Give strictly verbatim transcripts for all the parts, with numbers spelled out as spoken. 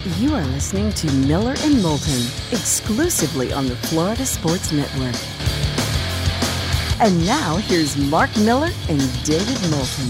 You are listening to Miller and Moulton, exclusively on the Florida Sports Network. And now, here's Mark Miller and David Moulton.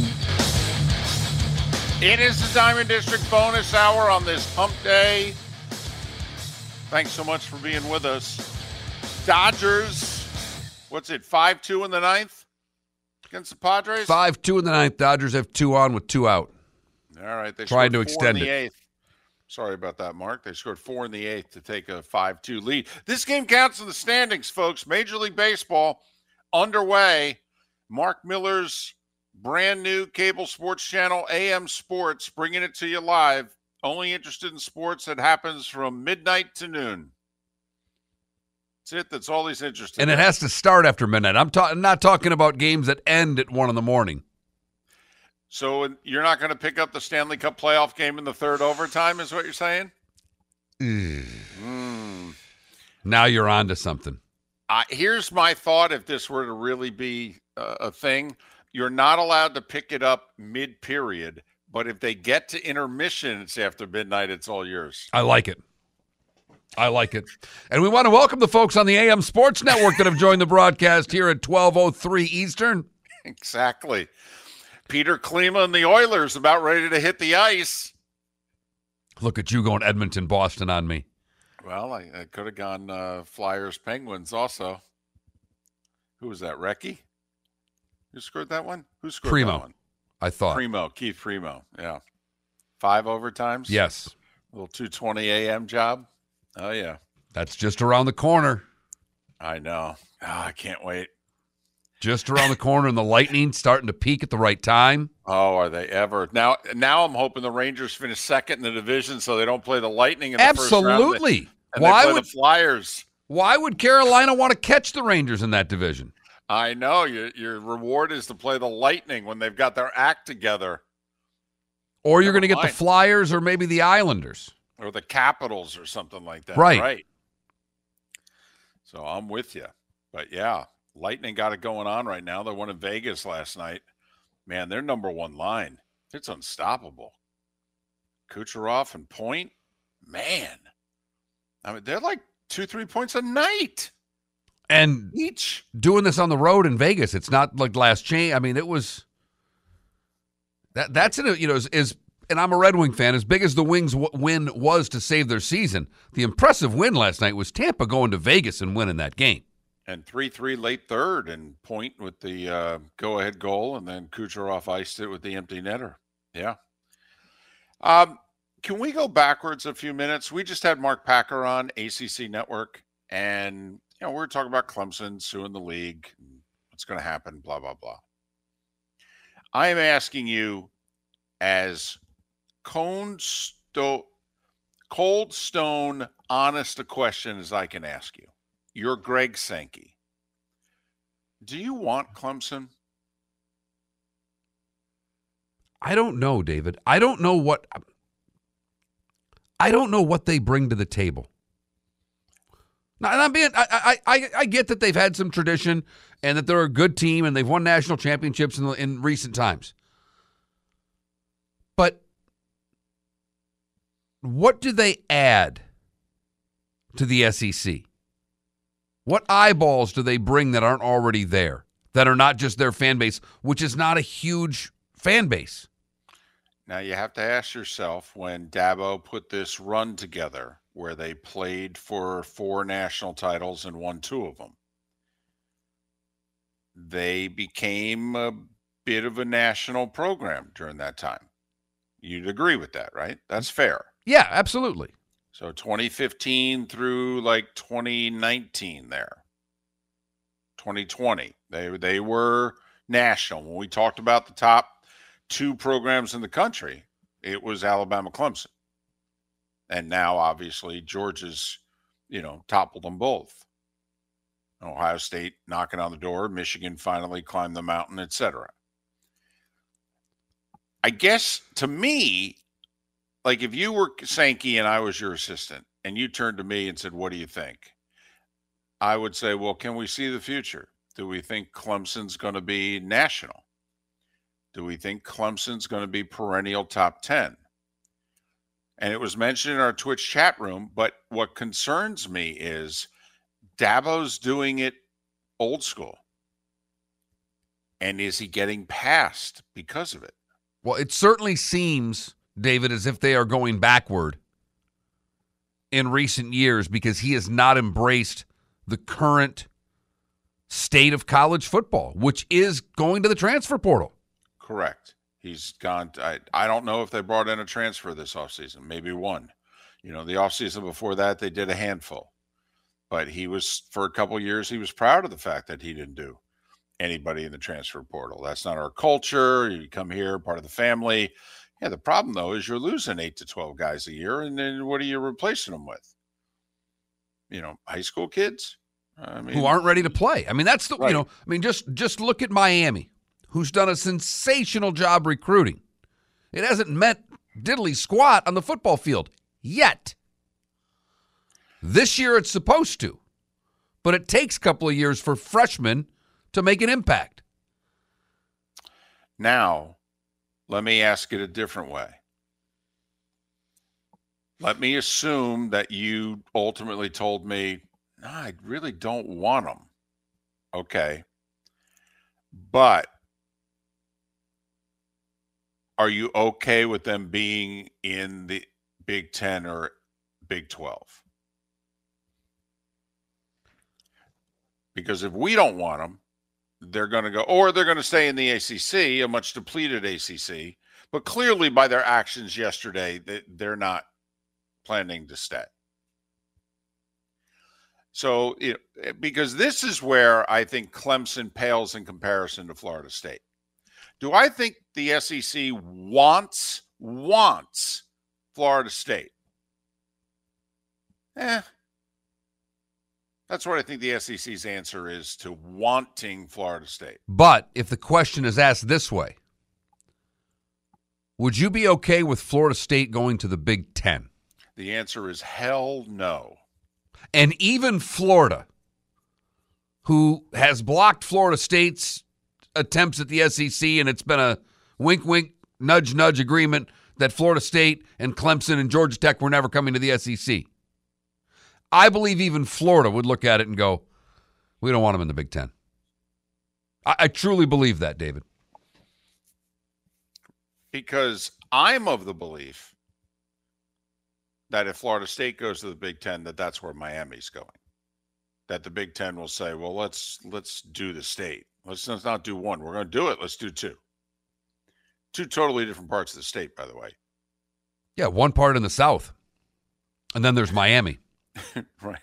It is the Diamond District bonus hour on this hump day. Thanks so much for being with us. Dodgers, what's it, five two in the ninth against the Padres? five two in the ninth. Dodgers have two on with two out. All right. They Trying to four extend in the it. eighth. Sorry about that, Mark. They scored four in the eighth to take a five two lead. This game counts in the standings, folks. Major League Baseball underway. Mark Miller's brand new cable sports channel, A M Sports, bringing it to you live. Only interested in sports that happens from midnight to noon. That's it. That's all he's interested And in. it has to start after midnight. I'm ta- not talking about games that end at one in the morning. So you're not going to pick up the Stanley Cup playoff game in the third overtime, is what you're saying? Mm. Now you're on to something. Uh, here's my thought if this were to really be uh, a thing. You're not allowed to pick it up mid-period, but if they get to intermission, it's after midnight, it's all yours. I like it. I like it. And we want to welcome the folks on the A M Sports Network that have joined the broadcast here at twelve oh three Eastern. Exactly. Peter Klima and the Oilers about ready to hit the ice. Look at you going Edmonton, Boston on me. Well, I, I could have gone uh, Flyers, Penguins also. Who was that, Recchi? Who scored that one? Who scored Primo, that one? I thought. Primo, Keith Primo, yeah. Five overtimes? Yes. Little two twenty a.m. job? Oh, yeah. That's just around the corner. I know. Oh, I can't wait. Just around the corner, and the Lightning starting to peak at the right time. Oh, are they ever? Now now I'm hoping the Rangers finish second in the division so they don't play the Lightning in the Absolutely. first round. Absolutely. And Why they play would the Flyers. Why would Carolina want to catch the Rangers in that division? I know. Your, your reward is to play the Lightning when they've got their act together. Or you're going to get the mind. Flyers or maybe the Islanders. Or the Capitals or something like that. Right. Right. So I'm with you. But, yeah, Lightning got it going on right now. They won in Vegas last night. Man, their number one line, it's unstoppable. Kucherov and Point, man. I mean, they're like two, three points a night. And Each. doing this on the road in Vegas, it's not like last chain. I mean, it was that. That's it. You know, is, is and I'm a Red Wing fan. As big as the Wings w- win was to save their season, the impressive win last night was Tampa going to Vegas and winning that game. And three three late third, and Point with the uh, go-ahead goal, and then Kucherov iced it with the empty netter. Yeah. Um, can we go backwards a few minutes? We just had Mark Packer on A C C Network, and you know we were talking about Clemson suing the league, what's going to happen, blah, blah, blah. I am asking you as Cold Stone, cold stone honest a question as I can ask you. You're Greg Sankey. Do you want Clemson? I don't know, David. I don't know what I don't know what they bring to the table. Now, and I'm being, I, I, I, I get that they've had some tradition and that they're a good team and they've won national championships in, in recent times. But what do they add to the S E C? What eyeballs do they bring that aren't already there, that are not just their fan base, which is not a huge fan base? Now, you have to ask yourself, when Dabo put this run together where they played for four national titles and won two of them, they became a bit of a national program during that time. You'd agree with that, right? That's fair. Yeah, absolutely. So twenty fifteen through like twenty nineteen there. twenty twenty. They, they were national. When we talked about the top two programs in the country, it was Alabama, Clemson. And now, obviously, Georgia's, you know, toppled them both. Ohio State knocking on the door, Michigan finally climbed the mountain, et cetera. I guess, to me, like if you were Sankey and I was your assistant and you turned to me and said, what do you think? I would say, well, can we see the future? Do we think Clemson's going to be national? Do we think Clemson's going to be perennial top ten? And it was mentioned in our Twitch chat room, but what concerns me is Dabo's doing it old school. And is he getting passed because of it? Well, it certainly seems, David, as if they are going backward in recent years because he has not embraced the current state of college football, which is going to the transfer portal. Correct. He's gone. To, I, I don't know if they brought in a transfer this offseason, maybe one. You know, the offseason before that, they did a handful. But he was, for a couple of years, he was proud of the fact that he didn't do anybody in the transfer portal. That's not our culture. You come here, part of the family. Yeah, the problem, though, is you're losing eight to twelve guys a year, and then what are you replacing them with? You know, high school kids? I mean, who aren't ready to play. I mean, that's the, right. you know, I mean, just just look at Miami, who's done a sensational job recruiting. It hasn't meant diddly squat on the football field yet. This year it's supposed to, but it takes a couple of years for freshmen to make an impact. Now, let me ask it a different way. Let me assume that you ultimately told me, no, I really don't want them. Okay. But are you okay with them being in the Big Ten or Big twelve? Because if we don't want them, they're going to go, or they're going to stay in the A C C, a much depleted A C C. But clearly by their actions yesterday, they're not planning to stay. So, you know, because this is where I think Clemson pales in comparison to Florida State. Do I think the S E C wants, wants Florida State? Eh. That's what I think the S E C's answer is to wanting Florida State. But if the question is asked this way, would you be okay with Florida State going to the Big Ten? The answer is hell no. And even Florida, who has blocked Florida State's attempts at the S E C, and it's been a wink, wink, nudge, nudge agreement that Florida State and Clemson and Georgia Tech were never coming to the S E C. I believe even Florida would look at it and go, we don't want them in the Big Ten. I, I truly believe that, David. Because I'm of the belief that if Florida State goes to the Big Ten, that that's where Miami's going. That the Big Ten will say, well, let's let's do the state. Let's, let's not do one. We're going to do it. Let's do two. Two totally different parts of the state, by the way. Yeah, one part in the South. And then there's Miami. Right.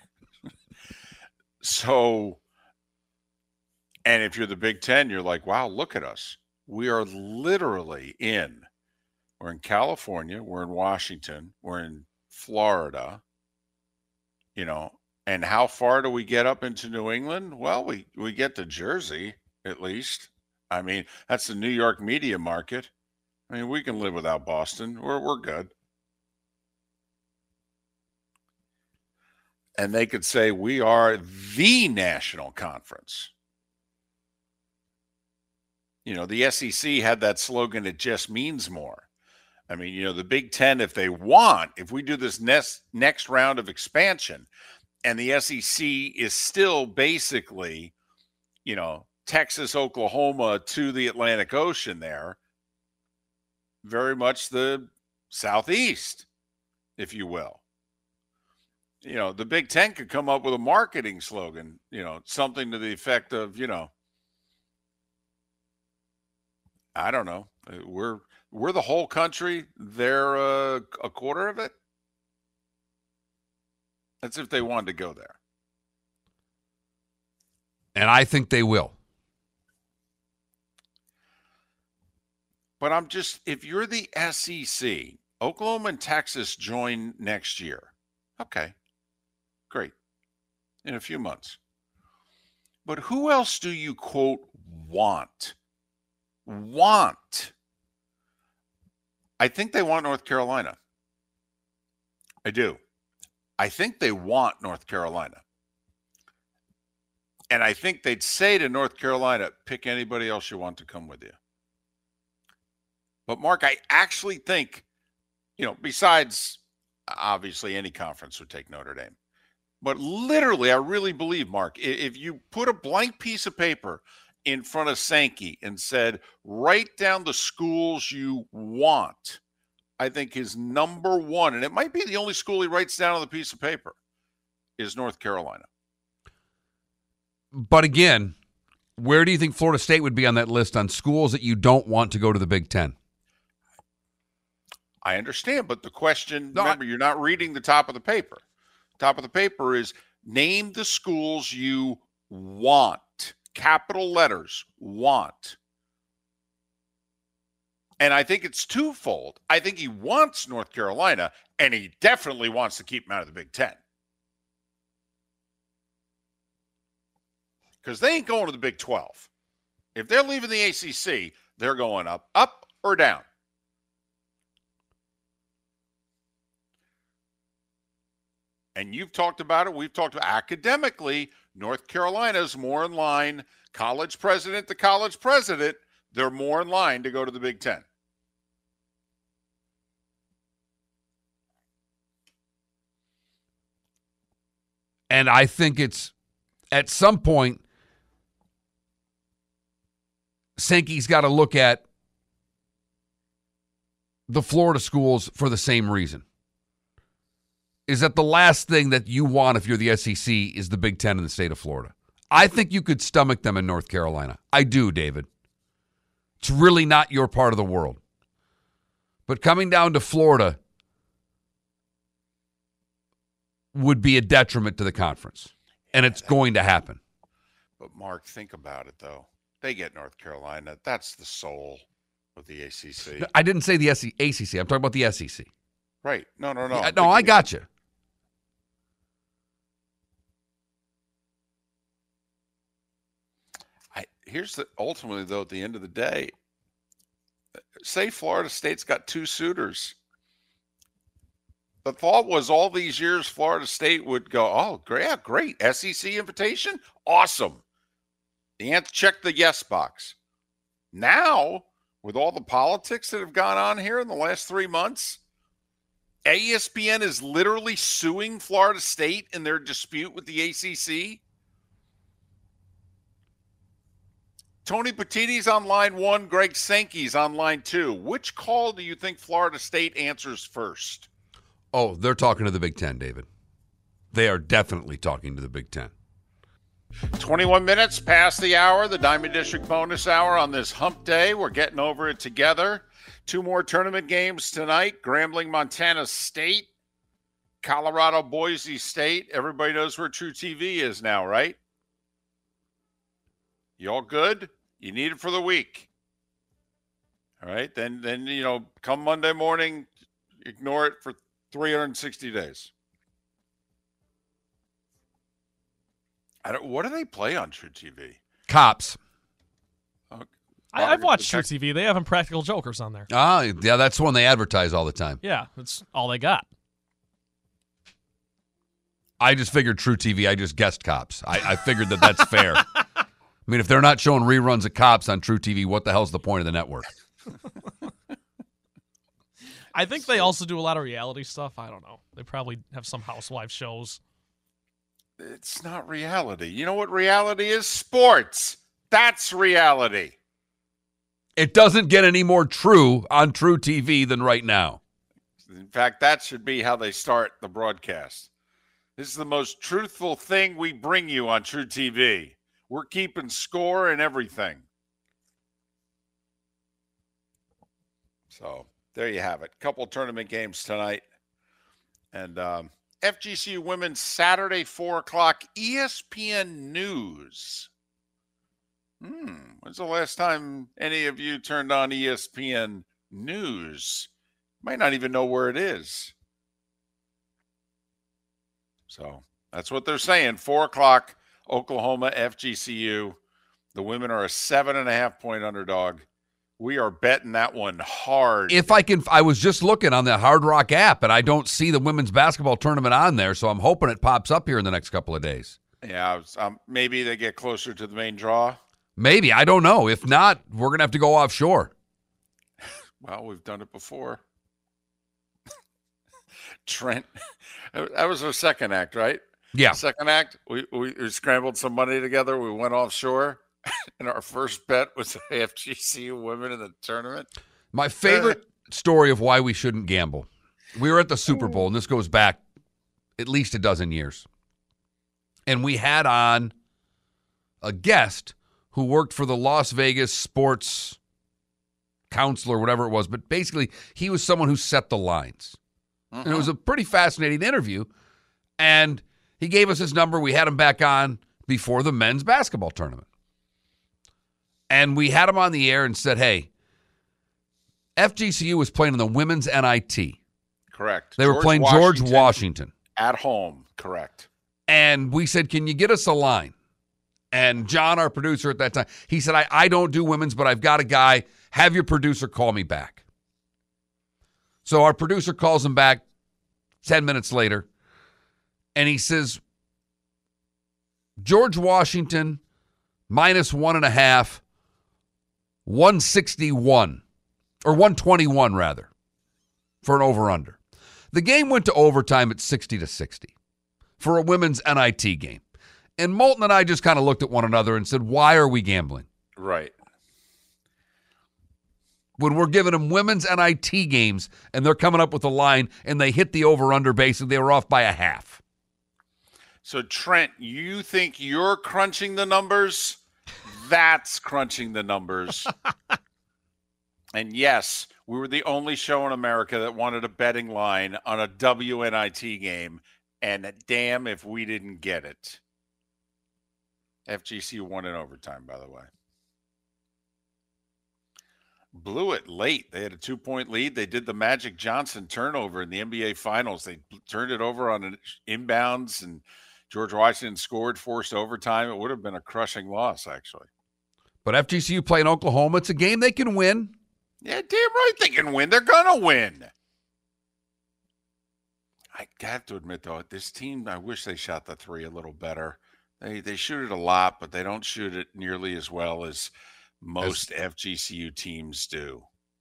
So, and if you're the Big Ten, you're like, wow, look at us. We are literally in, we're in California, we're in Washington, we're in Florida, you know, and how far do we get up into New England? Well, we, we get to Jersey, at least. I mean, that's the New York media market. I mean, we can live without Boston. We're, we're good. And they could say we are the national conference. You know, the S E C had that slogan, it just means more. I mean, you know, the Big Ten, if they want, if we do this next, next round of expansion and the S E C is still basically, you know, Texas, Oklahoma to the Atlantic Ocean there, very much the Southeast, if you will. You know, the Big Ten could come up with a marketing slogan, you know, something to the effect of, you know, I don't know. We're we're the whole country. They're uh, a quarter of it. That's if they wanted to go there. And I think they will. But I'm just, if you're the S E C, Oklahoma and Texas join next year. Okay. Great. In a few months. But who else do you, quote, want? Want. I think they want North Carolina. I do. I think they want North Carolina. And I think they'd say to North Carolina, pick anybody else you want to come with you. But, Mark, I actually think, you know, besides obviously any conference would take Notre Dame. But literally, I really believe, Mark, if you put a blank piece of paper in front of Sankey and said, write down the schools you want, I think his number one, and it might be the only school he writes down on the piece of paper, is North Carolina. But again, where do you think Florida State would be on that list on schools that you don't want to go to the Big Ten? I understand, but the question, no, remember, I, you're not reading the top of the paper. Top of the paper is name the schools you want. Capital letters, want. And I think it's twofold. I think he wants North Carolina, and he definitely wants to keep him out of the Big Ten. Because they ain't going to the Big twelve. If they're leaving the A C C, they're going up, up or down. And you've talked about it. We've talked about academically, North Carolina is more in line, college president to college president, they're more in line to go to the Big Ten. And I think it's, at some point, Sankey's got to look at the Florida schools for the same reason. Is that the last thing that you want if you're the S E C is the Big Ten in the state of Florida? I think you could stomach them in North Carolina. I do, David. It's really not your part of the world. But coming down to Florida would be a detriment to the conference. And it's going to happen. But, Mark, think about it, though. They get North Carolina. That's the soul of the A C C. I didn't say the A C C. I'm talking about the S E C. Right. No, no, no. Yeah, no, I got you. I, here's the ultimately, though, at the end of the day, say Florida State's got two suitors. The thought was all these years Florida State would go, oh, great, yeah, great. S E C invitation? Awesome. The answer, check the yes box. Now, with all the politics that have gone on here in the last three months, A S P N is literally suing Florida State in their dispute with the A C C. Tony Petitti's on line one. Greg Sankey's on line two. Which call do you think Florida State answers first? Oh, they're talking to the Big Ten, David. They are definitely talking to the Big Ten. twenty-one minutes past the hour, the Diamond District bonus hour on this hump day. We're getting over it together. Two more tournament games tonight. Grambling, Montana State. Colorado, Boise State. Everybody knows where True T V is now, right? You all good? You need it for the week. All right. Then, then you know, come Monday morning, ignore it for three hundred sixty days. I don't, what do they play on True T V? Cops. Okay. I, I've watched True T V. They have Impractical Jokers on there. Ah, yeah, that's one they advertise all the time. Yeah, that's all they got. I just figured True T V. I just guessed Cops. I, I figured that that's fair. I mean, if they're not showing reruns of Cops on True T V, what the hell's the point of the network? I think they also do a lot of reality stuff. I don't know. They probably have some housewife shows. It's not reality. You know what reality is? Sports. That's reality. It doesn't get any more true on True T V than right now. In fact, that should be how they start the broadcast. This is the most truthful thing we bring you on True T V. We're keeping score and everything. So there you have it. Couple tournament games tonight. And um, F G C U Women's Saturday, four o'clock, E S P N News. Hmm. When's the last time any of you turned on E S P N News? Might not even know where it is. So that's what they're saying. Four o'clock, Oklahoma, F G C U. The women are a seven and a half point underdog. We are betting that one hard. If I can, I was just looking on the Hard Rock app, and I don't see the women's basketball tournament on there, so I'm hoping it pops up here in the next couple of days. Yeah, um, maybe they get closer to the main draw. Maybe. I don't know. If not, we're going to have to go offshore. Well, we've done it before. Trent, that was our second act, right? Yeah. Second act, we, we, we scrambled some money together. We went offshore, and our first bet was F G C U women in the tournament. My favorite story of why we shouldn't gamble. We were at the Super Bowl, and this goes back at least a dozen years. And we had on a guest who worked for the Las Vegas sports counselor, whatever it was. But basically, he was someone who set the lines. Uh-huh. And it was a pretty fascinating interview. And he gave us his number. We had him back on before the men's basketball tournament. And we had him on the air and said, hey, F G C U was playing in the women's N I T. Correct. They were George playing Washington George Washington. At home. Correct. And we said, can you get us a line? And John, our producer at that time, he said, I, I don't do women's, but I've got a guy. Have your producer call me back. So our producer calls him back ten minutes later, and he says, George Washington, minus one and a half, one sixty-one, or one twenty-one, rather, for an over-under. The game went to overtime at sixty to sixty for a women's N I T game. And Moulton and I just kind of looked at one another and said, why are we gambling? Right. When we're giving them women's N I T games and they're coming up with a line and they hit the over-under base and they were off by a half. So, Trent, you think you're crunching the numbers? That's crunching the numbers. And yes, we were the only show in America that wanted a betting line on a W N I T game, and damn if we didn't get it. F G C won in overtime, by the way. Blew it late. They had a two-point lead. They did the Magic Johnson turnover in the N B A Finals. They turned it over on an inbounds, and George Washington scored, forced overtime. It would have been a crushing loss, actually. But F G C U playing Oklahoma, it's a game they can win. Yeah, damn right they can win. They're going to win. I have to admit, though, this team, I wish they shot the three a little better. They they shoot it a lot, but they don't shoot it nearly as well as most as, F G C U teams do.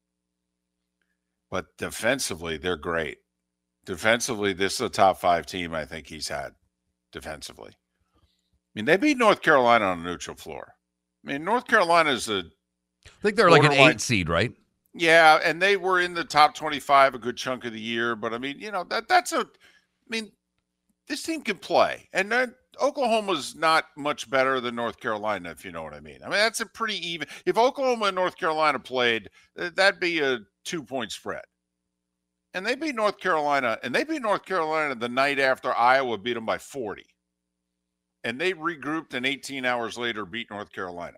But defensively, they're great. Defensively, this is a top five team I think he's had defensively. I mean, they beat North Carolina on a neutral floor. I mean, North Carolina is a I think they're like an eight seed, right? Yeah, and they were in the top twenty-five a good chunk of the year. But, I mean, you know, that that's a – I mean, this team can play. And then Oklahoma's not much better than North Carolina, if you know what I mean. I mean, that's a pretty even – if Oklahoma and North Carolina played, that'd be a two-point spread. And they beat North Carolina, and they beat North Carolina the night after Iowa beat them by forty. And they regrouped and eighteen hours later beat North Carolina.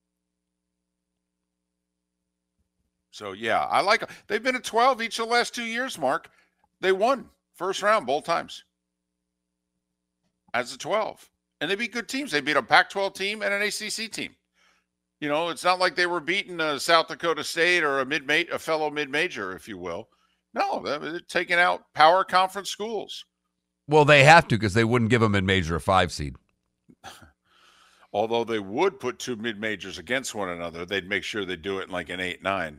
So, yeah, I like them. They've been at twelve each of the last two years, Mark. They won first round both times as a twelve. And they beat good teams. They beat a Pac twelve team and an A C C team. You know, it's not like they were beating a South Dakota State or a mid a fellow mid-major, if you will. No, they're taking out power conference schools. Well, they have to because they wouldn't give a mid-major a five seed. Although they would put two mid-majors against one another, they'd make sure they do it in like an eight nine.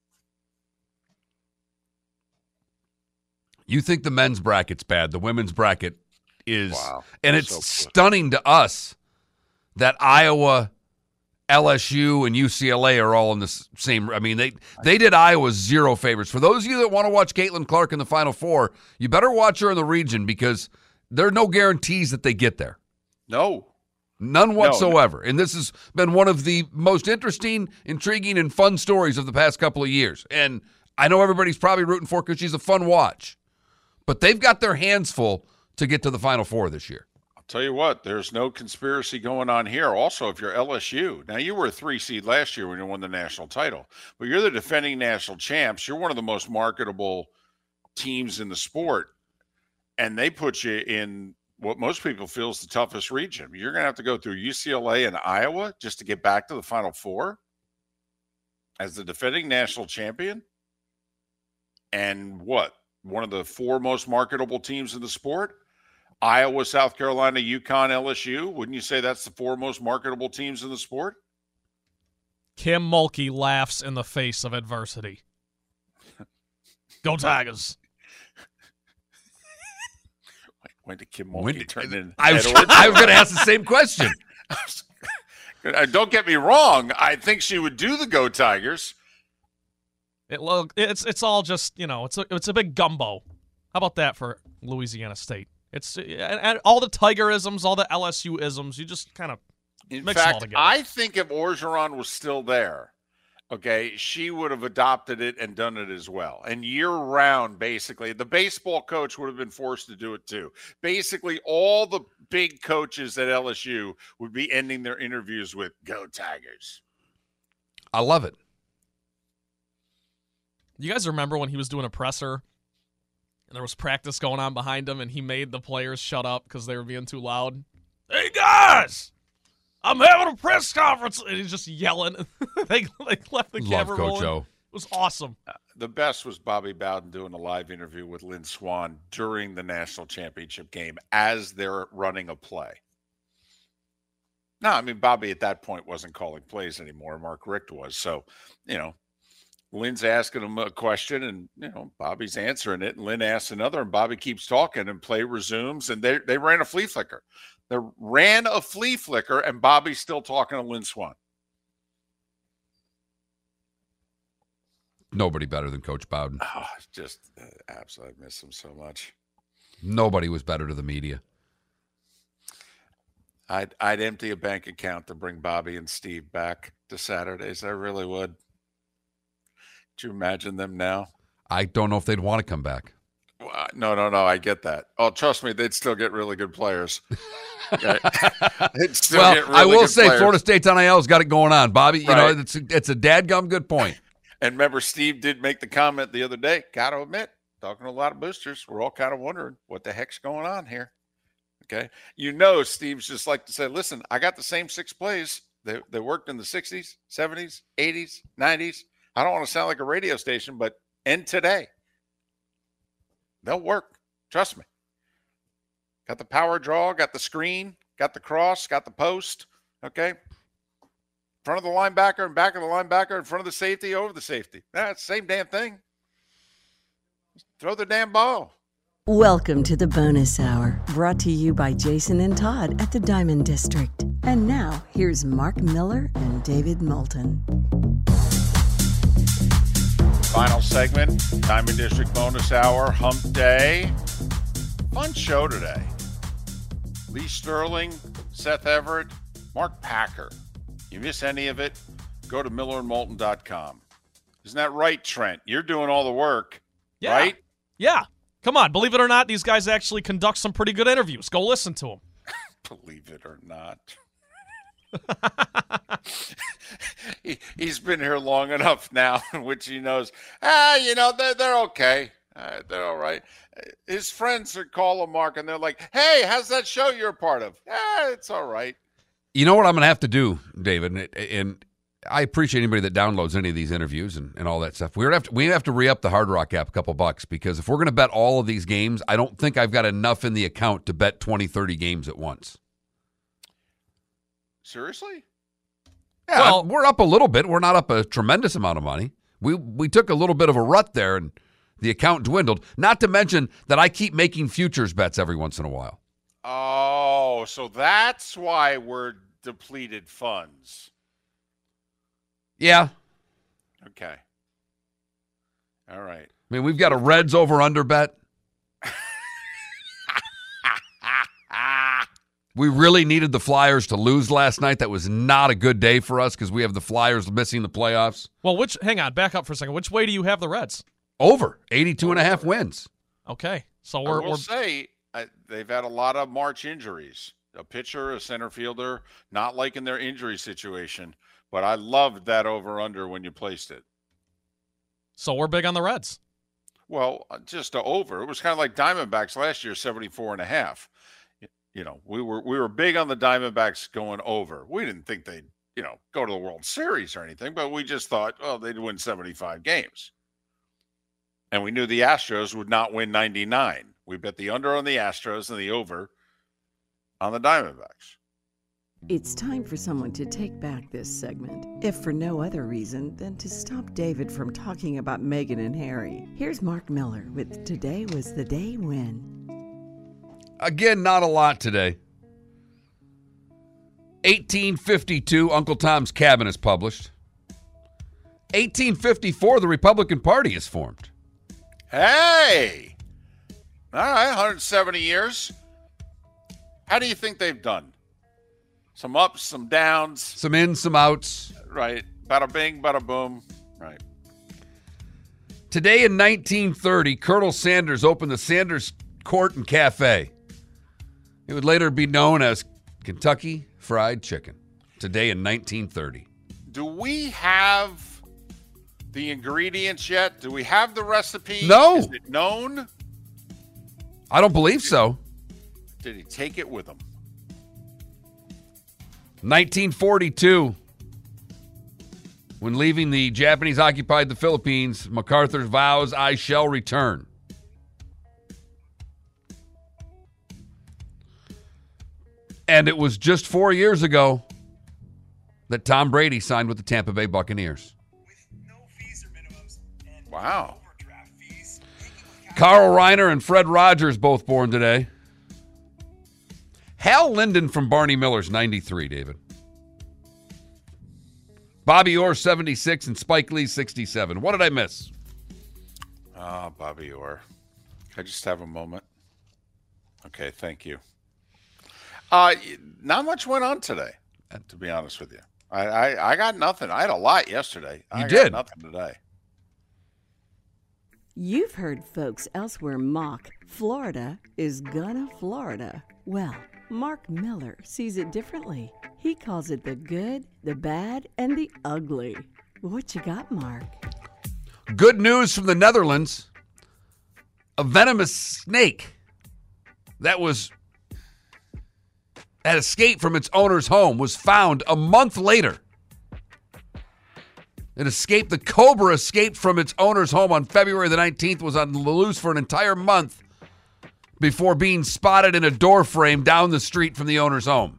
You think the men's bracket's bad. The women's bracket is. Wow. And it's so stunning to us that Iowa, L S U, and U C L A are all in the same. I mean, they, they did Iowa zero favorites. For those of you that want to watch Caitlin Clark in the Final Four, you better watch her in the region because there are no guarantees that they get there. No. None whatsoever. No, no. And this has been one of the most interesting, intriguing, and fun stories of the past couple of years. And I know everybody's probably rooting for her because she's a fun watch. But they've got their hands full to get to the Final Four this year. I'll tell you what, there's no conspiracy going on here. Also, if you're L S U, now you were a three seed last year when you won the national title, but you're the defending national champs. You're one of the most marketable teams in the sport, and they put you in what most people feel is the toughest region. You're going to have to go through U C L A and Iowa just to get back to the Final Four as the defending national champion. And what? One of the four most marketable teams in the sport? Iowa, South Carolina, UConn, L S U. Wouldn't you say that's the four most marketable teams in the sport? Kim Mulkey laughs in the face of adversity. Go Tigers. When did Kim When Mulkey did- turn in? I was, Ed Orgeron? I was going to ask the same question. Uh, Don't get me wrong. I think she would do the Go Tigers. It look it's it's all just you know it's a it's a big gumbo. How about that for Louisiana State? It's and, and all the Tigerisms, all the L S U isms. You just kind of In mix them all fact, together. I think if Orgeron was still there, okay, she would have adopted it and done it as well. And year round, basically, the baseball coach would have been forced to do it too. Basically, all the big coaches at L S U would be ending their interviews with "Go Tigers." I love it. You guys remember when he was doing a presser and there was practice going on behind him and he made the players shut up because they were being too loud? Hey, guys! I'm having a press conference! And he's just yelling. they, they left the Love camera Coach rolling. O. It was awesome. The best was Bobby Bowden doing a live interview with Lynn Swan during the national championship game as they're running a play. No, I mean, Bobby at that point wasn't calling plays anymore. Mark Richt was. So, you know, Lynn's asking him a question and, you know, Bobby's answering it. And Lynn asks another and Bobby keeps talking and play resumes. And they, they ran a flea flicker. They ran a flea flicker and Bobby's still talking to Lynn Swan. Nobody better than Coach Bowden. Oh, just uh, absolutely miss him so much. Nobody was better to the media. I'd I'd empty a bank account to bring Bobby and Steve back to Saturdays. I really would. Could you imagine them now? I don't know if they'd want to come back. Well, no, no, no. I get that. Oh, trust me, they'd still get really good players. Okay. They'd still Well, get really I will good say players. Florida State's N I L's got it going on, Bobby. You Right. know, it's a, it's a dadgum good point. And remember, Steve did make the comment the other day. Got to admit, talking to a lot of boosters, we're all kind of wondering what the heck's going on here. Okay, you know, Steve's just like to say, "Listen, I got the same six plays. They they worked in the sixties, seventies, eighties, nineties. I don't want to sound like a radio station, but end today. They'll work. Trust me. Got the power draw, got the screen, got the cross, got the post. Okay." Front of the linebacker and back of the linebacker, in front of the safety, over the safety. That's the same damn thing. Just throw the damn ball. Welcome to the bonus hour, brought to you by Jason and Todd at the Diamond District. And now, here's Mark Miller and David Moulton. Final segment, Diamond District bonus hour, hump day. Fun show today. Lee Sterling, Seth Everett, Mark Packer. You miss any of it, go to miller and moulton dot com. Isn't that right, Trent? You're doing all the work, Yeah. right? Yeah. Come on. Believe it or not, these guys actually conduct some pretty good interviews. Go listen to them. Believe it or not. he, he's been here long enough now, in which he knows, ah, you know, they're, they're okay. Uh, they're all right. His friends would call him, Mark, and they're like, hey, how's that show you're a part of? Ah, it's all right. You know what I'm going to have to do, David, and, and I appreciate anybody that downloads any of these interviews and, and all that stuff. We're gonna have to, we have to re-up the Hard Rock app a couple bucks because if we're going to bet all of these games, I don't think I've got enough in the account to bet twenty, thirty games at once. Seriously? Yeah, Well- we're up a little bit. We're not up a tremendous amount of money. We we took a little bit of a rut there, and the account dwindled. Not to mention that I keep making futures bets every once in a while. Oh, so that's why we're depleted funds. Yeah. Okay. All right. I mean, we've got a Reds over-under bet. We really needed the Flyers to lose last night. That was not a good day for us because we have the Flyers missing the playoffs. Well, which hang on, back up for a second. Which way do you have the Reds? Over. eighty-two and a half wins. Okay. So I we're, will we're say uh, they've had a lot of March injuries. A pitcher, a center fielder, not liking their injury situation. But I loved that over-under when you placed it. so we're big on the Reds. Well, uh, just a over. It was kind of like Diamondbacks last year, seventy-four and a half. You know, we were we were big on the Diamondbacks going over. We didn't think they'd, you know, go to the World Series or anything, but we just thought, oh, they'd win seventy-five games. And we knew the Astros would not win ninety-nine. We bet the under on the Astros and the over on the Diamondbacks. It's time for someone to take back this segment, if for no other reason than to stop David from talking about Meghan and Harry. Here's Mark Miller with Today Was the Day When. Again, not a lot today. eighteen fifty-two, Uncle Tom's Cabin is published. eighteen fifty-four, the Republican Party is formed. Hey! All right, one hundred seventy years. How do you think they've done? Some ups, some downs. Some ins, some outs. Right. Bada bing, bada boom. Right. Today in nineteen thirty, Colonel Sanders opened the Sanders Court and Cafe. It would later be known as Kentucky Fried Chicken. Today in nineteen thirty. Do we have the ingredients yet? Do we have the recipe? No. Is it known? I don't believe so. Did he take it with him? nineteen forty-two. When leaving the Japanese-occupied the Philippines, MacArthur vows, "I shall return." And it was just four years ago that Tom Brady signed with the Tampa Bay Buccaneers. Wow. Carl Reiner and Fred Rogers both born today. Hal Linden from Barney Miller's ninety-three, David. Bobby Orr, seventy-six, and Spike Lee, sixty-seven. What did I miss? Oh, Bobby Orr. Can I just have a moment? Okay, thank you. Uh, not much went on today, to be honest with you. I, I, I got nothing. I had a lot yesterday. You I did? Got nothing today. You've heard folks elsewhere mock Florida is gonna Florida. Well, Mark Miller sees it differently. He calls it the good, the bad, and the ugly. What you got, Mark? Good news from the Netherlands. A venomous snake that was had escaped from its owner's home was found a month later. It escaped. The cobra escaped from its owner's home on February the nineteenth, was on the loose for an entire month before being spotted in a door frame down the street from the owner's home.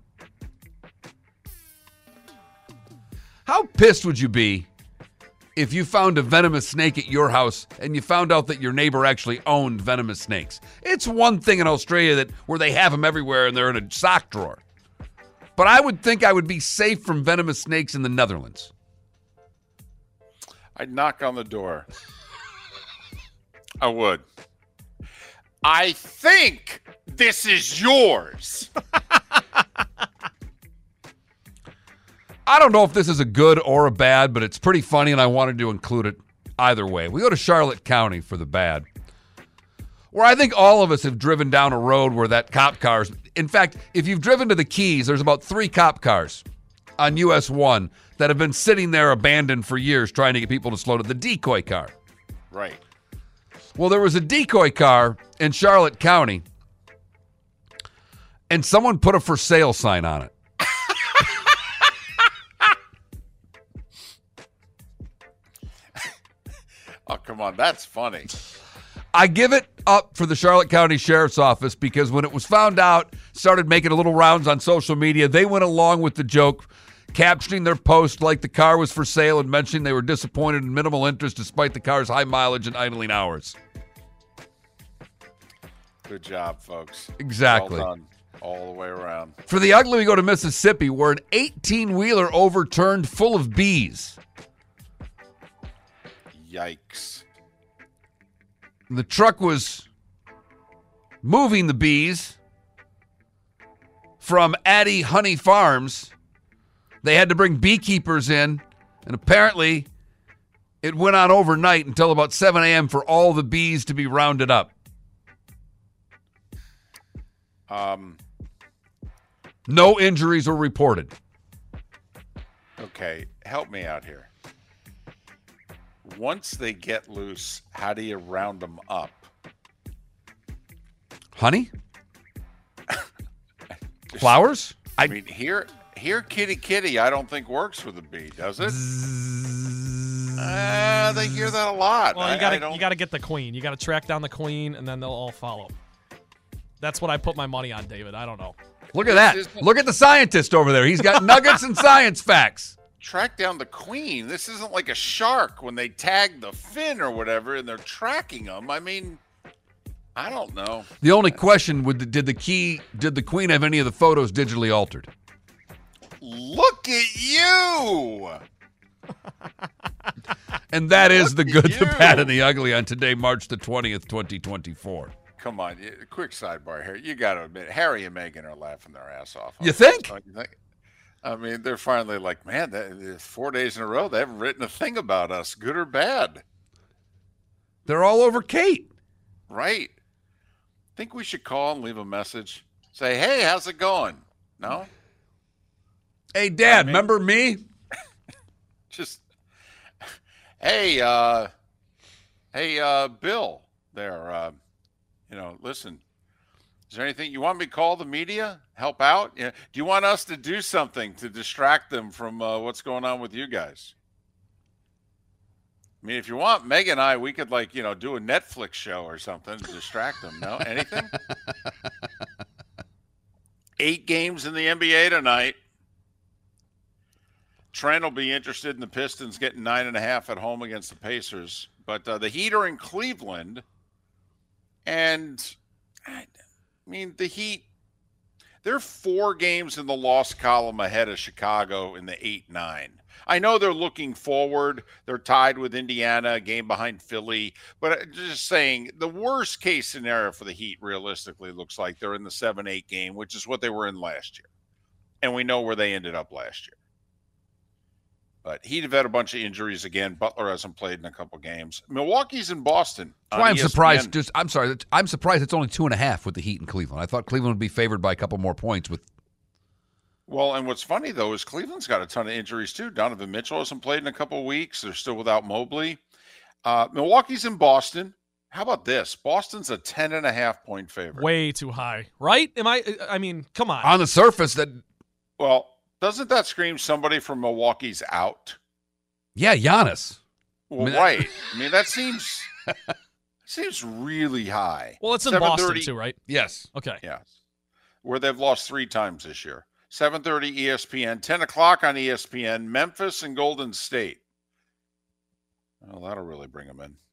How pissed would you be if you found a venomous snake at your house and you found out that your neighbor actually owned venomous snakes? It's one thing in Australia that where they have them everywhere and they're in a sock drawer. But I would think I would be safe from venomous snakes in the Netherlands. I'd knock on the door. I would. I think this is yours. I don't know if this is a good or a bad, but it's pretty funny, and I wanted to include it either way. We go to Charlotte County for the bad, where I think all of us have driven down a road where that cop cars. In fact, if you've driven to the Keys, there's about three cop cars on U S one that have been sitting there abandoned for years trying to get people to slow down. The decoy car. Right. Well, there was a decoy car in Charlotte County, and someone put a for sale sign on it. Oh, come on. That's funny. I give it up for the Charlotte County Sheriff's Office because when it was found out, started making a little rounds on social media, they went along with the joke, captioning their post like the car was for sale and mentioning they were disappointed in minimal interest despite the car's high mileage and idling hours. Good job, folks. Exactly. Well done all the way around. For the ugly, we go to Mississippi, where an eighteen-wheeler overturned full of bees. Yikes. The truck was moving the bees from Addy Honey Farms. They had to bring beekeepers in, and apparently it went on overnight until about seven a.m. for all the bees to be rounded up. Um. No injuries were reported. Okay, help me out here. Once they get loose, how do you round them up? Honey? Flowers? I mean, here, here, kitty, kitty, I don't think works with a bee, does it? Uh, they hear that a lot. Well, I- you gotta I don't- you gotta get the queen. You gotta track down the queen, and then they'll all follow. That's what I put my money on, David. I don't know. Look at that. Look at the scientist over there. He's got nuggets and science facts. Track down the queen. This isn't like a shark when they tag the fin or whatever and they're tracking them. I mean, I don't know. The only question would did the key did the Queen have any of the photos digitally altered? Look at you. And that is Look the good, at the you. bad, and the ugly on today, March the twentieth, twenty twenty-four. Come on, y- quick sidebar here. You got to admit, Harry and Meghan are laughing their ass off. You think? Don't you think? I mean, they're finally like, man, that, four days in a row, they haven't written a thing about us, good or bad. They're all over Kate. Right. Think we should call and leave a message? Say, hey, how's it going? No? Hey, Dad, I mean- remember me? Just, hey, uh, hey, uh, Bill there, uh, you know, listen, is there anything you want me to call the media? Help out? Yeah. Do you want us to do something to distract them from uh, what's going on with you guys? I mean, if you want, Meg and I, we could like, you know, do a Netflix show or something to distract them. No, anything? Eight games in the N B A tonight. Trent will be interested in the Pistons getting nine and a half at home against the Pacers. But uh, the Heat are in Cleveland. And, I mean, the Heat, they're four games in the loss column ahead of Chicago in the eight nine. I know they're looking forward. They're tied with Indiana, a game behind Philly. But just saying, the worst case scenario for the Heat realistically looks like they're in the seven eight game, which is what they were in last year. And we know where they ended up last year. But Heat have had a bunch of injuries again. Butler hasn't played in a couple games. Milwaukee's in Boston. That's why I'm E S P N. surprised. Just I'm sorry. that- I'm surprised it's only two and a half with the Heat in Cleveland. I thought Cleveland would be favored by a couple more points. With Well, and what's funny, though, is Cleveland's got a ton of injuries, too. Donovan Mitchell hasn't played in a couple of weeks. They're still without Mobley. Uh, Milwaukee's in Boston. How about this? Boston's a ten and a half point favorite. Way too high, right? Am I? I mean, come on. on the surface, that Well, doesn't that scream somebody from Milwaukee's out? yeah, Giannis. Well, I mean, that- right. I mean, that seems seems really high. Well, it's in seven Boston thirty too, right? Yes. Okay. Yes. Where they've lost three times this year. seven thirty E S P N, ten o'clock on E S P N, Memphis and Golden State. Well, that'll really bring them in.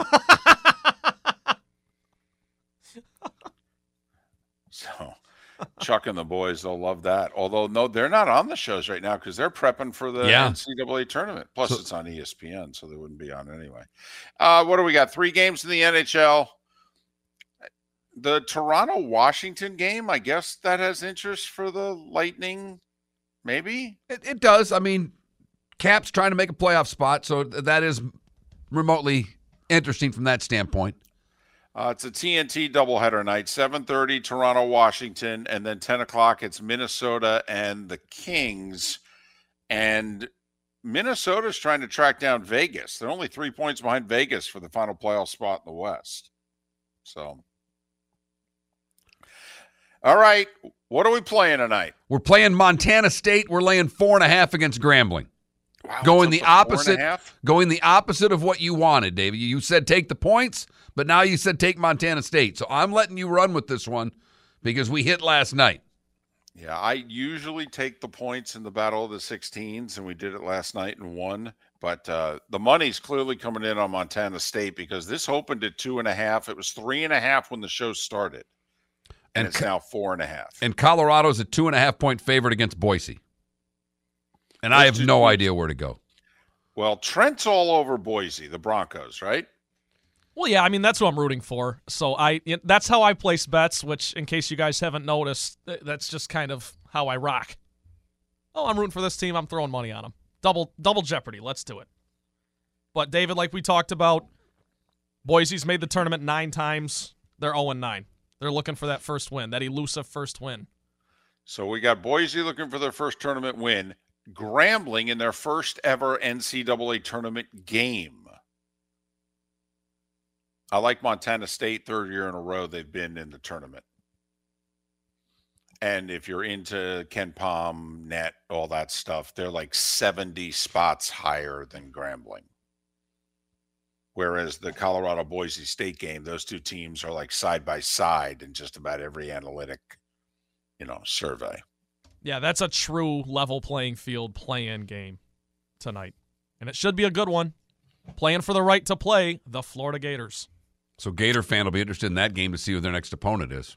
So, Chuck and the boys, they'll love that. Although, no, they're not on the shows right now because they're prepping for the Yeah. N C double A tournament. Plus, So- it's on E S P N, so they wouldn't be on anyway. Uh, what do we got? Three games in the N H L. The Toronto-Washington game, I guess that has interest for the Lightning, maybe? It, it does. I mean, Cap's trying to make a playoff spot, so th- that is remotely interesting from that standpoint. Uh, it's a T N T doubleheader night, seven thirty Toronto-Washington, and then ten o'clock it's Minnesota and the Kings. And Minnesota's trying to track down Vegas. They're only three points behind Vegas for the final playoff spot in the West. So, all right, what are we playing tonight? We're playing Montana State. We're laying four and a half against Grambling. Wow, Going it's the up to four and a opposite, half? going the opposite of what you wanted, David. You said take the points, but now you said take Montana State. So I'm letting you run with this one because we hit last night. Yeah, I usually take the points in the Battle of the sixteens, and we did it last night and won. But uh, the money's clearly coming in on Montana State because this opened at two and a half. It was three and a half when the show started, and, And it's co- now four and a half. And Colorado's a two and a half point favorite against Boise. And I Those have two no teams- idea where to go. Well, Trent's all over Boise, the Broncos, right? Well, yeah, I mean, that's what I'm rooting for. So I that's how I place bets, which, in case you guys haven't noticed, th- that's just kind of how I rock. Oh, I'm rooting for this team. I'm throwing money on them. Double double jeopardy. Let's do it. But, David, like we talked about, Boise's made the tournament nine times. They're oh and nine. They're looking for that first win, that elusive first win. So we got Boise looking for their first tournament win, Grambling in their first ever N C double A tournament game. I like Montana State, third year in a row they've been in the tournament. And if you're into Ken Palm, net, all that stuff, they're like seventy spots higher than Grambling. Whereas the Colorado Boise State game, those two teams are like side by side in just about every analytic, you know, survey. Yeah, that's a true level playing field play-in game tonight. And it should be a good one. Playing for the right to play, the Florida Gators. So Gator fan will be interested in that game to see who their next opponent is.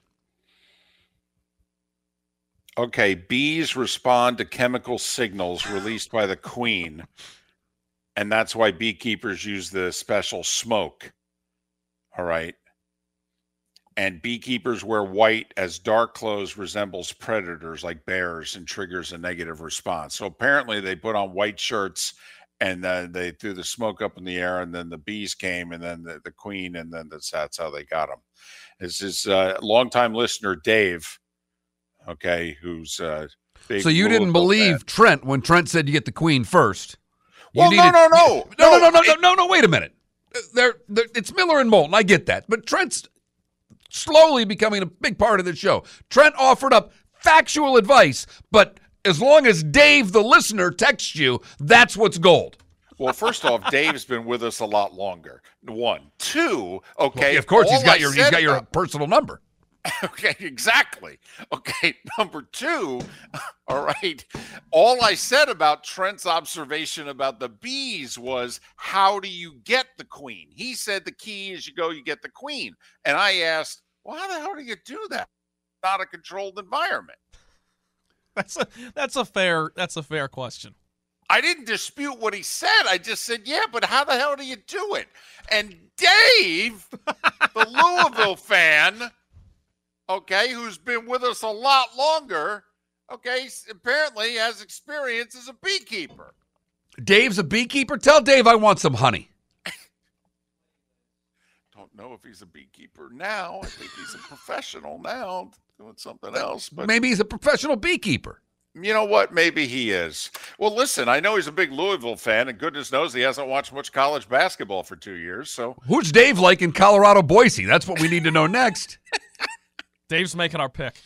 Okay, bees respond to chemical signals released by the queen, and that's why beekeepers use the special smoke. All right. And beekeepers wear white as dark clothes resembles predators like bears and triggers a negative response. So apparently they put on white shirts and then they threw the smoke up in the air, and then the bees came, and then the, the queen, and then that's, that's how they got them. This is a uh, longtime listener, Dave, okay, who's uh, big. So you didn't believe fan. Trent when Trent said you get the queen first. You well, needed, no, no, no. No, no, no, no, it, no, no, no, wait a minute. They're, they're, it's Miller and Moulton. I get that. But Trent's slowly becoming a big part of the show. Trent offered up factual advice, but as long as Dave, the listener, texts you, that's what's gold. Well, first off, Dave's been with us a lot longer. One. Two, okay. Well, of course, he's got I your he's got your about, personal number. Okay, exactly. Okay, number two, all right. All I said about Trent's observation about the bees was, how do you get the queen? He said the key is you go, you get the queen. And I asked, well, how the hell do you do that? Not a controlled environment. That's a that's a fair that's a fair question. I didn't dispute what he said. I just said, yeah, but how the hell do you do it? And Dave, the Louisville fan, okay, who's been with us a lot longer, okay, apparently has experience as a beekeeper. Dave's a beekeeper? Tell Dave I want some honey. Don't know if he's a beekeeper now. I think he's a professional now, doing something else. But maybe he's a professional beekeeper. You know what? Maybe he is. Well, listen, I know he's a big Louisville fan, and goodness knows he hasn't watched much college basketball for two years. So who's Dave like in Colorado Boise? That's what we need to know next. Dave's making our pick.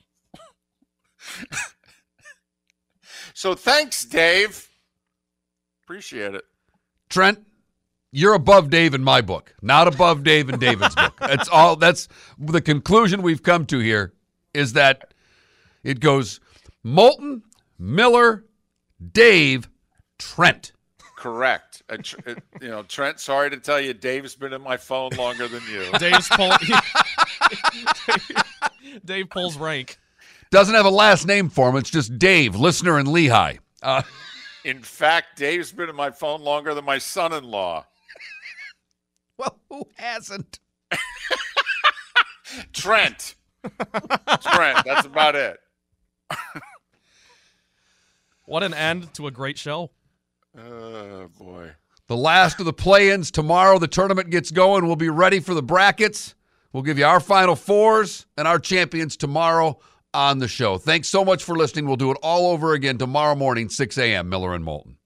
So thanks, Dave. Appreciate it. Trent, you're above Dave in my book, not above Dave in David's book. That's all. That's the conclusion we've come to here, is that it goes Moulton, Miller, Dave, Trent. Correct. Uh, tr- uh, you know, Trent, sorry to tell you, Dave's been in my phone longer than you. Dave's pull- Dave pulls rank. Doesn't have a last name for him. It's just Dave, listener in Lehigh. Uh, in fact, Dave's been in my phone longer than my son-in-law. Well, who hasn't? Trent. Trent, that's about it. What an end to a great show. Oh, boy. The last of the play-ins. Tomorrow the tournament gets going. We'll be ready for the brackets. We'll give you our Final Fours and our champions tomorrow on the show. Thanks so much for listening. We'll do it all over again tomorrow morning, six a.m., Miller and Moulton.